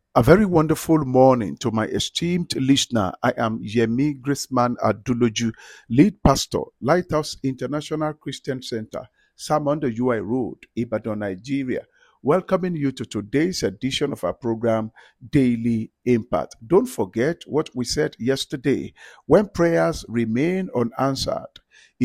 A very wonderful morning to my esteemed listener. I am Yemi Grisman Aduloju, lead pastor, Lighthouse International Christian Center, Salmon UI Road, Ibadan, Nigeria. Welcoming you to today's edition of our program, Daily Impact. Don't forget what we said yesterday. When prayers remain unanswered,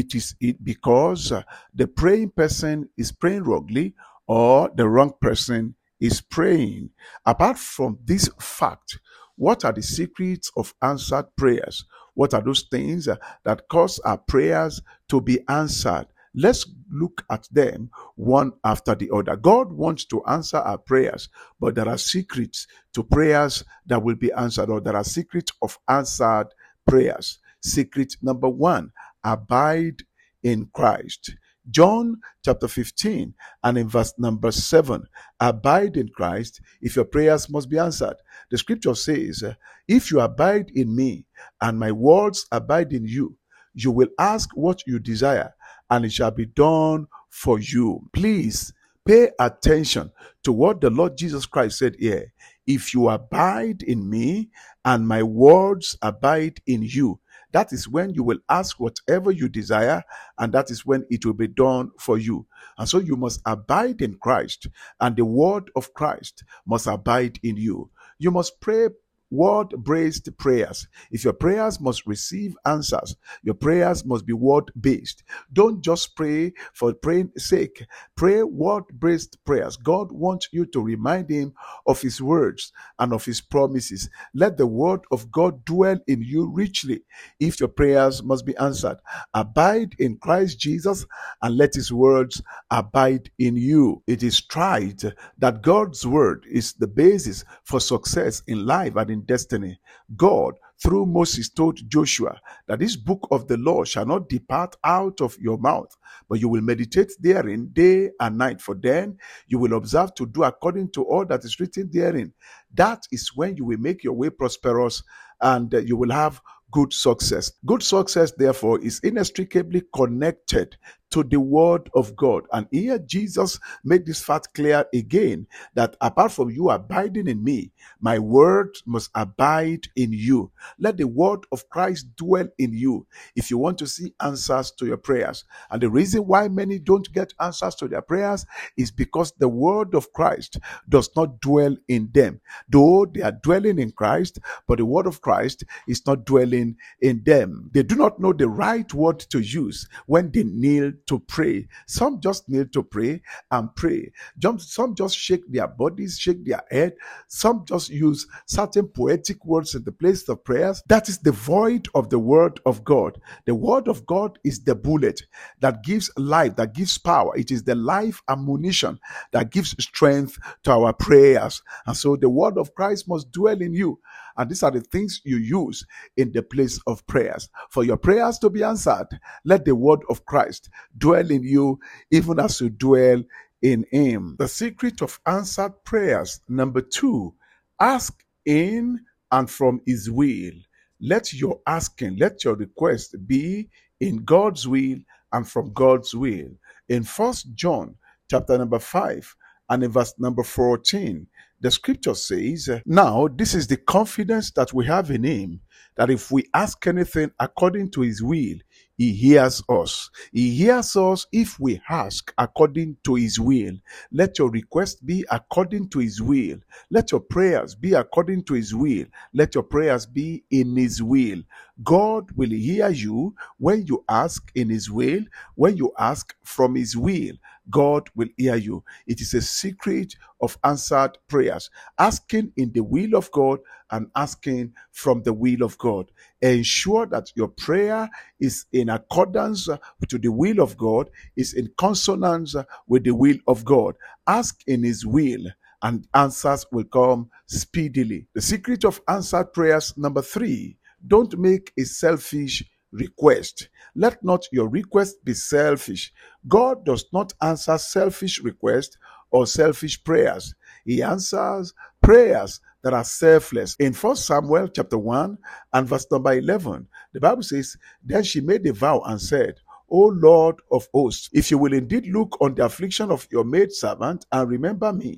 it because the praying person is praying wrongly or the wrong person is praying. Apart from this fact, what are the secrets of answered prayers? What are those things that cause our prayers to be answered? Let's look at them one after the other. God wants to answer our prayers, but there are secrets to prayers that will be answered, or there are secrets of answered prayers. Secret number one: abide in Christ. John chapter 15 and in verse number 7, abide in Christ if your prayers must be answered. The scripture says, if you abide in me and my words abide in you, you will ask what you desire and it shall be done for you. Please pay attention to what the Lord Jesus Christ said here. If you abide in me and my words abide in you, that is when you will ask whatever you desire, and that is when it will be done for you. And so you must abide in Christ, and the word of Christ must abide in you. You must pray word-based prayers. If your prayers must receive answers, your prayers must be word-based. Don't just pray for praying sake. Pray word-based prayers. God wants you to remind him of his words and of his promises. Let the word of God dwell in you richly if your prayers must be answered. Abide in Christ Jesus and let his words abide in you. It is tried that God's word is the basis for success in life and in destiny. God, through Moses, told Joshua that this book of the law shall not depart out of your mouth, but you will meditate therein day and night, for then you will observe to do according to all that is written therein. That is when you will make your way prosperous and you will have good success. Good success, therefore, is inextricably connected to the word of God. And here Jesus made this fact clear again, that apart from you abiding in me, my word must abide in you. Let the word of Christ dwell in you if you want to see answers to your prayers. And the reason why many don't get answers to their prayers is because the word of Christ does not dwell in them. Though they are dwelling in Christ, but the word of Christ is not dwelling in them. They do not know the right word to use when they kneel to pray. Some just kneel to pray and pray. Some just shake their bodies, shake their head. Some just use certain poetic words in the place of prayers. That is the void of the word of God. The word of God is the bullet that gives life, that gives power. It is the life ammunition that gives strength to our prayers. And so the word of Christ must dwell in you. And these are the things you use in the place of prayers. For your prayers to be answered, let the word of Christ dwell in you, even as you dwell in him. The secret of answered prayers. Number 2, ask in and from his will. Let your asking, let your request be in God's will and from God's will. In 1 John chapter number 5 and in verse number 14, the scripture says, now this is the confidence that we have in him, that if we ask anything according to his will, he hears us. He hears us if we ask according to his will. Let your request be according to his will. Let your prayers be according to his will. Let your prayers be in his will. God will hear you when you ask in his will, when you ask from his will. God will hear you. It is a secret of answered prayers. Asking in the will of God and asking from the will of God. Ensure that your prayer is in accordance to the will of God, is in consonance with the will of God. Ask in his will and answers will come speedily. The secret of answered prayers, number 3, don't make a selfish request. Let not your request be selfish. God does not answer selfish requests or selfish prayers. He answers prayers that are selfless. In 1 Samuel chapter 1 and verse number 11, the Bible says, then she made a vow and said, O Lord of hosts, if you will indeed look on the affliction of your maidservant and remember me,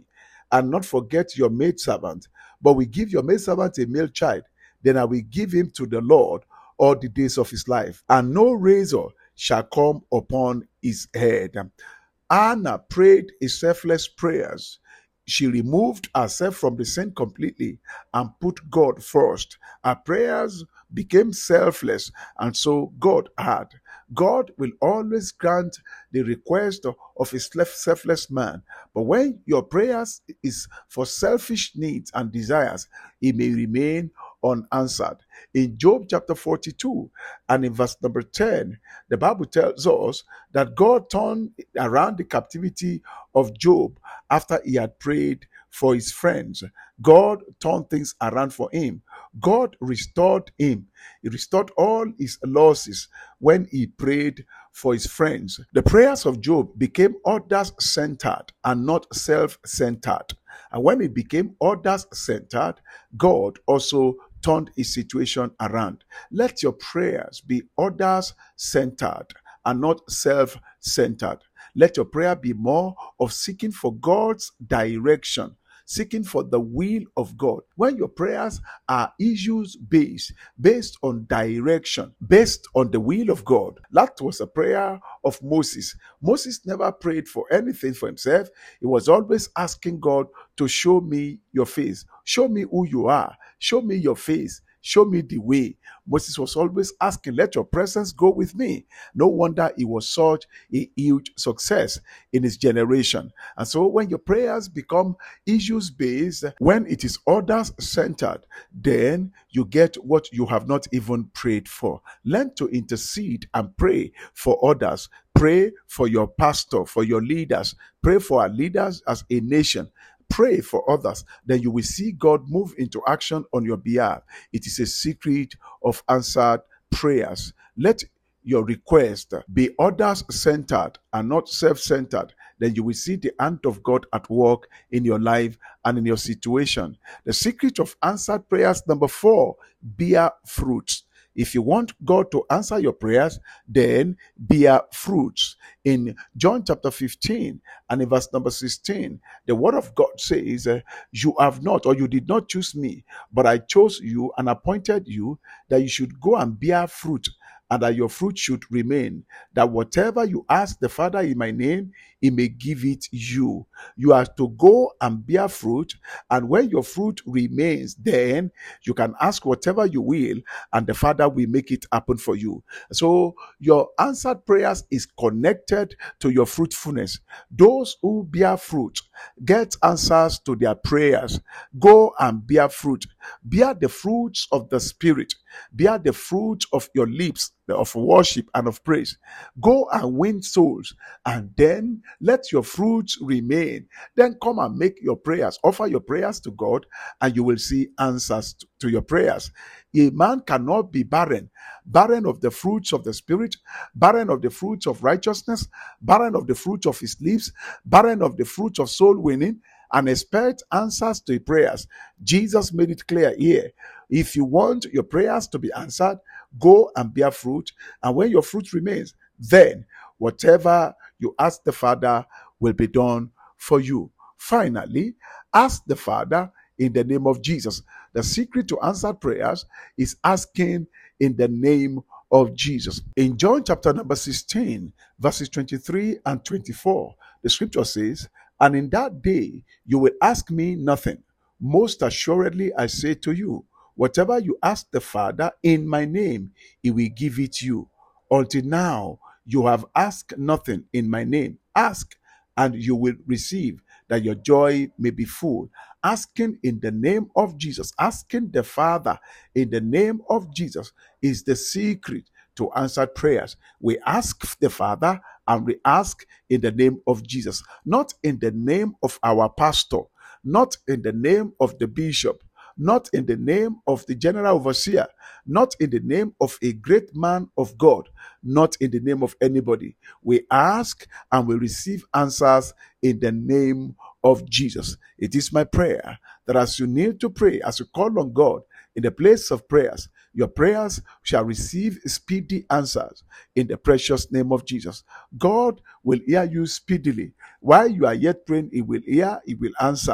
and not forget your maidservant, but will give your maidservant a male child, then I will give him to the Lord all the days of his life, and no razor shall come upon his head. Anna prayed a selfless prayers. She removed herself from the sin completely and put God first. Her prayers became selfless, and so God heard. God will always grant the request of a selfless man. But when your prayers is for selfish needs and desires, it may remain unanswered. In Job chapter 42 and in verse number 10, the Bible tells us that God turned around the captivity of Job after he had prayed for his friends. God turned things around for him. God restored him. He restored all his losses when he prayed for his friends. The prayers of Job became others centered and not self centered. And when it became others centered, God also turned his situation around. Let your prayers be others centered and not self centered. Let your prayer be more of seeking for God's direction, seeking for the will of God. When your prayers are issues based on direction, based on the will of God. That was a prayer of Moses. Moses never prayed for anything for himself. He was always asking God to show me your face, show me who you are, show me your face, show me the way. Moses was always asking, let your presence go with me. No wonder he was such a huge success in his generation. And so when your prayers become issues based, when it is others centered, then you get what you have not even prayed for. Learn to intercede and pray for others. Pray for your pastor, for your leaders. Pray for our leaders as a nation. Pray for others, then you will see God move into action on your behalf. It is a secret of answered prayers. Let your request be others centered and not self centered. Then you will see the hand of God at work in your life and in your situation. The secret of answered prayers, number 4, bear fruits. If you want God to answer your prayers, then bear fruits. In John chapter 15 and in verse number 16, the word of God says, you have not, or you did not choose me, but I chose you and appointed you that you should go and bear fruit, and that your fruit should remain, that whatever you ask the Father in my name, he may give it you. You are to go and bear fruit, and when your fruit remains, then you can ask whatever you will, and the Father will make it happen for you. So your answered prayers is connected to your fruitfulness. Those who bear fruit get answers to their prayers. Go and bear fruit. Bear the fruits of the Spirit. Bear the fruit of your lips, of worship and of praise. Go and win souls, and then let your fruits remain. Then come and make your prayers. Offer your prayers to God, and you will see answers to your prayers. A man cannot be barren of the fruits of the Spirit, barren of the fruits of righteousness, barren of the fruit of his lips, barren of the fruit of soul winning, and expect answers to your prayers. Jesus made it clear here. If you want your prayers to be answered, go and bear fruit. And when your fruit remains, then whatever you ask the Father will be done for you. Finally, ask the Father in the name of Jesus. The secret to answered prayers is asking in the name of Jesus. In John chapter number 16, verses 23 and 24, the scripture says, and in that day you will ask me nothing. Most assuredly I say to you, whatever you ask the Father in my name, he will give it you. Until now, you have asked nothing in my name. Ask, and you will receive, that your joy may be full. Asking in the name of Jesus, asking the Father in the name of Jesus is the secret to answered prayers. We ask the Father and we ask in the name of Jesus, not in the name of our pastor, not in the name of the bishop, not in the name of the general overseer, not in the name of a great man of God, not in the name of anybody. We ask and we receive answers in the name of Jesus. It is my prayer that as you need to pray, as you call on God in the place of prayers, your prayers shall receive speedy answers in the precious name of Jesus. God will hear you speedily. While you are yet praying, he will hear, he will answer.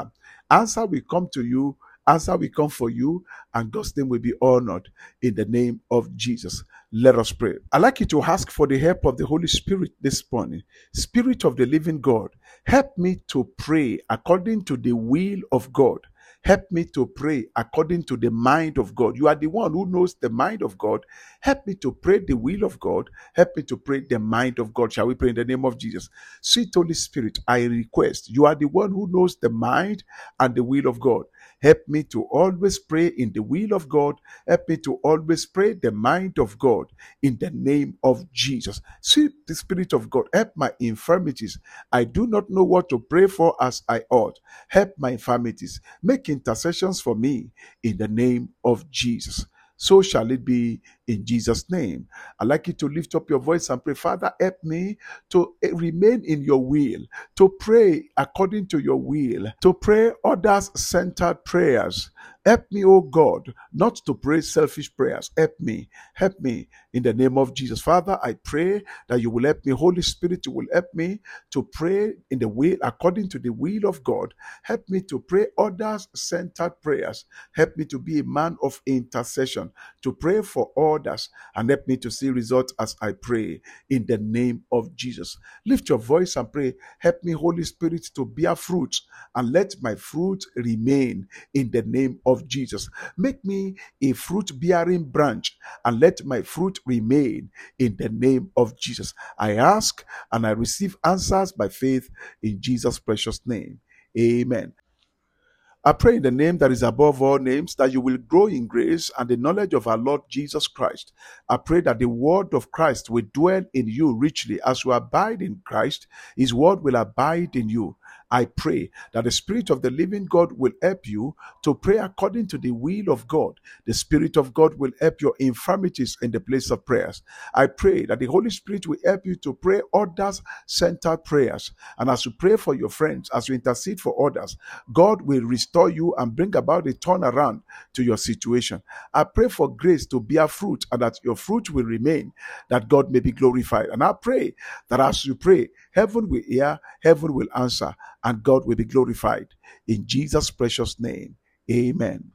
Answer will come to you. Answer will come for you, and God's name will be honored in the name of Jesus. Let us pray. I'd like you to ask for the help of the Holy Spirit this morning. Spirit of the living God, help me to pray according to the will of God. Help me to pray according to the mind of God. You are the one who knows the mind of God. Help me to pray the will of God. Help me to pray the mind of God. Shall we pray in the name of Jesus? Sweet Holy Spirit, I request, you are the one who knows the mind and the will of God. Help me to always pray in the will of God. Help me to always pray the mind of God in the name of Jesus. Sweet the Spirit of God, help my infirmities. I do not know what to pray for as I ought. Help my infirmities. Make intercessions for me in the name of Jesus. So shall it be in Jesus' name. I'd like you to lift up your voice and pray, Father, help me to remain in your will, to pray according to your will, to pray others-centered prayers. Help me, oh God, not to pray selfish prayers. Help me in the name of Jesus. Father, I pray that you will help me. Holy Spirit, you will help me to pray in the will, according to the will of God. Help me to pray others-centered prayers. Help me to be a man of intercession, to pray for others, and help me to see results as I pray in the name of Jesus. Lift your voice and pray. Help me, Holy Spirit, to bear fruit, and let my fruit remain in the name of Jesus. Make me a fruit-bearing branch, and let my fruit remain in the name of Jesus. I ask and I receive answers by faith in Jesus' precious name. Amen. I pray in the name that is above all names that you will grow in grace and the knowledge of our Lord Jesus Christ. I pray that the word of Christ will dwell in you richly. As you abide in Christ, his word will abide in you. I pray that the Spirit of the living God will help you to pray according to the will of God. The Spirit of God will help your infirmities in the place of prayers. I pray that the Holy Spirit will help you to pray others-centered prayers. And as you pray for your friends, as you intercede for others, God will restore you and bring about a turnaround to your situation. I pray for grace to bear fruit, and that your fruit will remain, that God may be glorified. And I pray that as you pray, heaven will hear, heaven will answer, and God will be glorified. In Jesus' precious name, amen.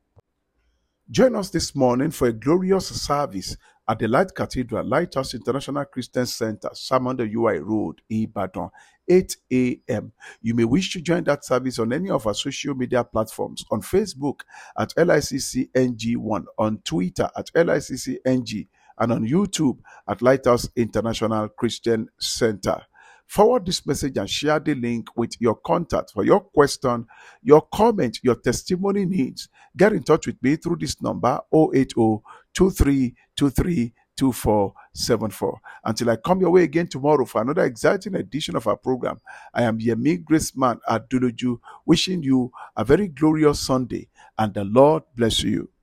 Join us this morning for a glorious service at the Light Cathedral, Lighthouse International Christian Center, Samanda UI Road, Ibadan, 8 a.m. You may wish to join that service on any of our social media platforms, on Facebook at LICCNG1, on Twitter at LICCNG, and on YouTube at Lighthouse International Christian Center. Forward this message and share the link with your contact for your question, your comment, your testimony needs. Get in touch with me through this number 080-2323-2474. Until I come your way again tomorrow for another exciting edition of our program, I am Yemi Graceman Aduloju, wishing you a very glorious Sunday, and the Lord bless you.